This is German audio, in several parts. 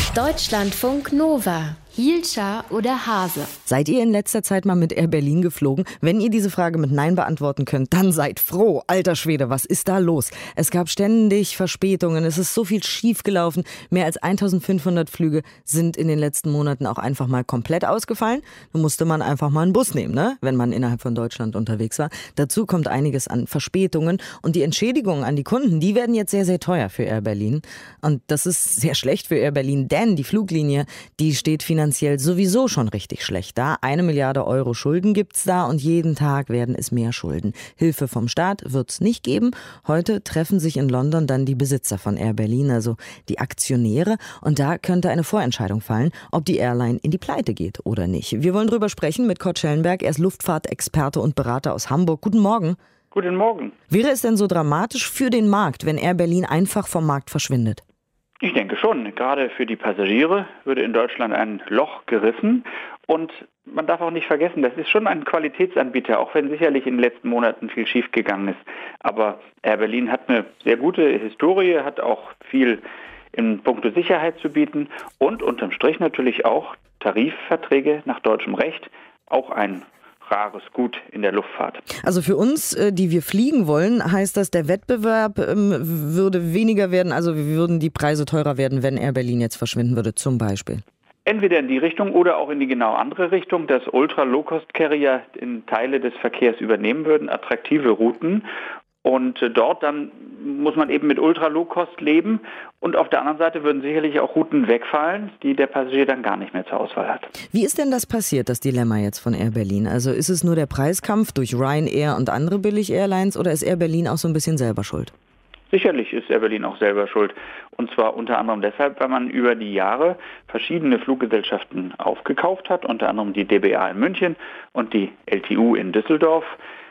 Deutschlandfunk Nova. Hielscher oder Hase? Seid ihr in letzter Zeit mal mit Air Berlin geflogen? Wenn ihr diese Frage mit Nein beantworten könnt, dann seid froh. Alter Schwede, was ist da los? Es gab ständig Verspätungen, es ist so viel schief gelaufen. Mehr als 1500 Flüge sind in den letzten Monaten auch einfach mal komplett ausgefallen. Da musste man einfach mal einen Bus nehmen, ne? Wenn man innerhalb von Deutschland unterwegs war. Dazu kommt einiges an Verspätungen und die Entschädigungen an die Kunden, die werden jetzt sehr, sehr teuer für Air Berlin. Und das ist sehr schlecht für Air Berlin, denn die Fluglinie, die steht finanziell sowieso schon richtig schlecht da. 1 Milliarde Euro Schulden gibt's da und jeden Tag werden es mehr Schulden. Hilfe vom Staat wird's nicht geben. Heute treffen sich in London dann die Besitzer von Air Berlin, also die Aktionäre. Und da könnte eine Vorentscheidung fallen, ob die Airline in die Pleite geht oder nicht. Wir wollen drüber sprechen mit Kurt Schellenberg. Er ist Luftfahrtexperte und Berater aus Hamburg. Guten Morgen. Guten Morgen. Wäre es denn so dramatisch für den Markt, wenn Air Berlin einfach vom Markt verschwindet? Ich denke schon. Gerade für die Passagiere würde in Deutschland ein Loch gerissen. Und man darf auch nicht vergessen, das ist schon ein Qualitätsanbieter, auch wenn sicherlich in den letzten Monaten viel schiefgegangen ist. Aber Air Berlin hat eine sehr gute Historie, hat auch viel in puncto Sicherheit zu bieten und unterm Strich natürlich auch Tarifverträge nach deutschem Recht, auch ein rares Gut in der Luftfahrt. Also für uns, die wir fliegen wollen, heißt das, der Wettbewerb würde weniger werden, also würden die Preise teurer werden, wenn Air Berlin jetzt verschwinden würde, zum Beispiel? Entweder in die Richtung oder auch in die genau andere Richtung, dass Ultra-Low-Cost-Carrier in Teile des Verkehrs übernehmen würden, attraktive Routen. Und dort dann muss man eben mit Ultra-Low-Cost leben. Und auf der anderen Seite würden sicherlich auch Routen wegfallen, die der Passagier dann gar nicht mehr zur Auswahl hat. Wie ist denn das passiert, das Dilemma jetzt von Air Berlin? Also ist es nur der Preiskampf durch Ryanair und andere Billig-Airlines oder ist Air Berlin auch so ein bisschen selber schuld? Sicherlich ist Air Berlin auch selber schuld. Und zwar unter anderem deshalb, weil man über die Jahre verschiedene Fluggesellschaften aufgekauft hat, unter anderem die DBA in München und die LTU in Düsseldorf.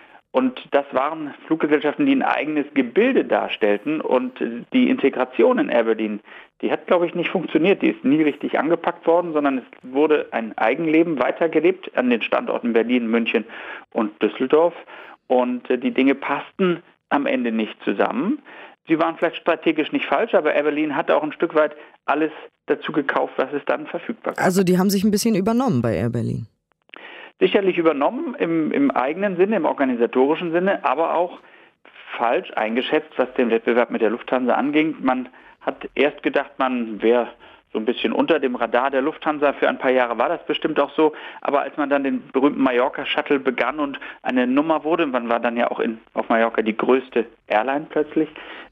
Und das waren Fluggesellschaften, die ein eigenes Gebilde darstellten und die Integration in Air Berlin, die hat, glaube ich, nicht funktioniert. Die ist nie richtig angepackt worden, sondern es wurde ein Eigenleben weitergelebt an den Standorten Berlin, München und Düsseldorf. Und die Dinge passten am Ende nicht zusammen. Sie waren vielleicht strategisch nicht falsch, aber Air Berlin hat auch ein Stück weit alles dazu gekauft, was es dann verfügbar gab. Also die haben sich ein bisschen übernommen bei Air Berlin. Sicherlich übernommen im eigenen Sinne, im organisatorischen Sinne, aber auch falsch eingeschätzt, was den Wettbewerb mit der Lufthansa anging. Man hat erst gedacht, man wäre so ein bisschen unter dem Radar der Lufthansa. Für ein paar Jahre war das bestimmt auch so. Aber als man dann den berühmten Mallorca-Shuttle begann und eine Nummer wurde, man war dann ja auch auf Mallorca die größte Airline plötzlich,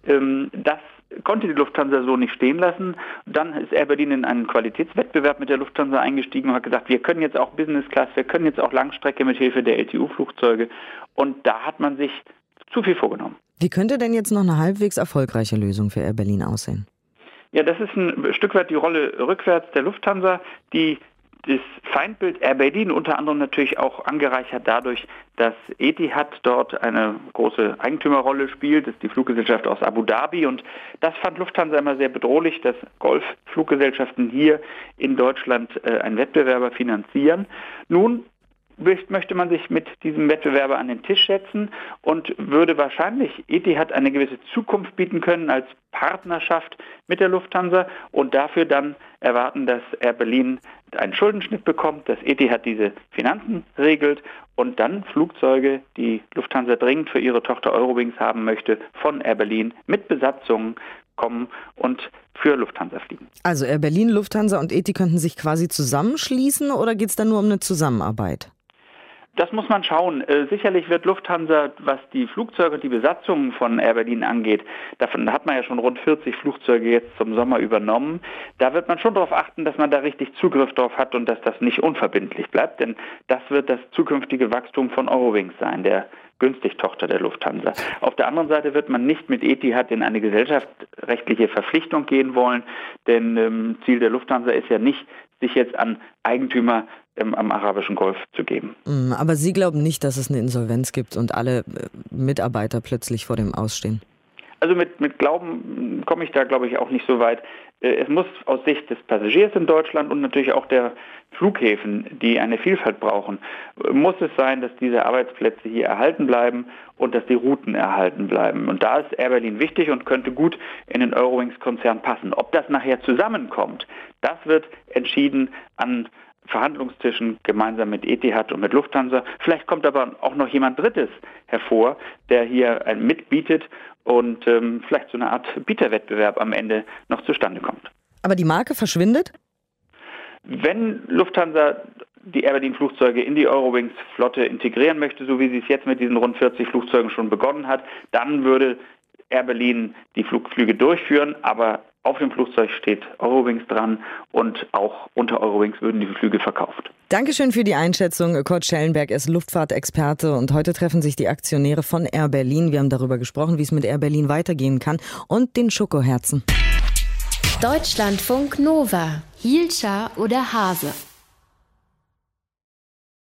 das konnte die Lufthansa so nicht stehen lassen. Dann ist Air Berlin in einen Qualitätswettbewerb mit der Lufthansa eingestiegen und hat gesagt, wir können jetzt auch Business Class, wir können jetzt auch Langstrecke mit Hilfe der LTU-Flugzeuge. Und da hat man sich zu viel vorgenommen. Wie könnte denn jetzt noch eine halbwegs erfolgreiche Lösung für Air Berlin aussehen? Ja, das ist ein Stück weit die Rolle rückwärts der Lufthansa, die das Feindbild Air Berlin unter anderem natürlich auch angereichert dadurch, dass Etihad dort eine große Eigentümerrolle spielt. Das ist die Fluggesellschaft aus Abu Dhabi und das fand Lufthansa immer sehr bedrohlich, dass Golffluggesellschaften hier in Deutschland einen Wettbewerber finanzieren. Nun möchte man sich mit diesem Wettbewerber an den Tisch setzen und würde wahrscheinlich Etihad eine gewisse Zukunft bieten können als Partnerschaft mit der Lufthansa und dafür dann erwarten, dass Air Berlin einen Schuldenschnitt bekommt, dass Etihad diese Finanzen regelt und dann Flugzeuge, die Lufthansa dringend für ihre Tochter Eurowings haben möchte, von Air Berlin mit Besatzungen kommen und für Lufthansa fliegen. Also Air Berlin, Lufthansa und Etihad könnten sich quasi zusammenschließen oder geht es dann nur um eine Zusammenarbeit? Das muss man schauen. Sicherlich wird Lufthansa, was die Flugzeuge und die Besatzungen von Air Berlin angeht, davon hat man ja schon rund 40 Flugzeuge jetzt zum Sommer übernommen. Da wird man schon darauf achten, dass man da richtig Zugriff drauf hat und dass das nicht unverbindlich bleibt, denn das wird das zukünftige Wachstum von Eurowings sein, der Günstig-Tochter der Lufthansa. Auf der anderen Seite wird man nicht mit Etihad in eine gesellschaftsrechtliche Verpflichtung gehen wollen, denn Ziel der Lufthansa ist ja nicht, sich jetzt an Eigentümer am arabischen Golf zu geben. Aber Sie glauben nicht, dass es eine Insolvenz gibt und alle Mitarbeiter plötzlich vor dem Ausstehen? Also mit Glauben komme ich da, glaube ich, auch nicht so weit. es muss aus Sicht des Passagiers in Deutschland und natürlich auch der Flughäfen, die eine Vielfalt brauchen, muss es sein, dass diese Arbeitsplätze hier erhalten bleiben und dass die Routen erhalten bleiben. Und da ist Air Berlin wichtig und könnte gut in den Eurowings-Konzern passen. Ob das nachher zusammenkommt, das wird entschieden an Verhandlungstischen gemeinsam mit Etihad und mit Lufthansa. Vielleicht kommt aber auch noch jemand Drittes hervor, der hier mitbietet und vielleicht so eine Art Bieterwettbewerb am Ende noch zustande kommt. Aber die Marke verschwindet? Wenn Lufthansa die Air Berlin Flugzeuge in die Eurowings-Flotte integrieren möchte, so wie sie es jetzt mit diesen rund 40 Flugzeugen schon begonnen hat, dann würde Air Berlin die Flugzeuge durchführen, aber auf dem Flugzeug steht Eurowings dran und auch unter Eurowings würden die Flüge verkauft. Dankeschön für die Einschätzung. Kurt Schellenberg ist Luftfahrtexperte und heute treffen sich die Aktionäre von Air Berlin. Wir haben darüber gesprochen, wie es mit Air Berlin weitergehen kann und den Schokoherzen. Deutschlandfunk Nova. Hielscher oder Hase?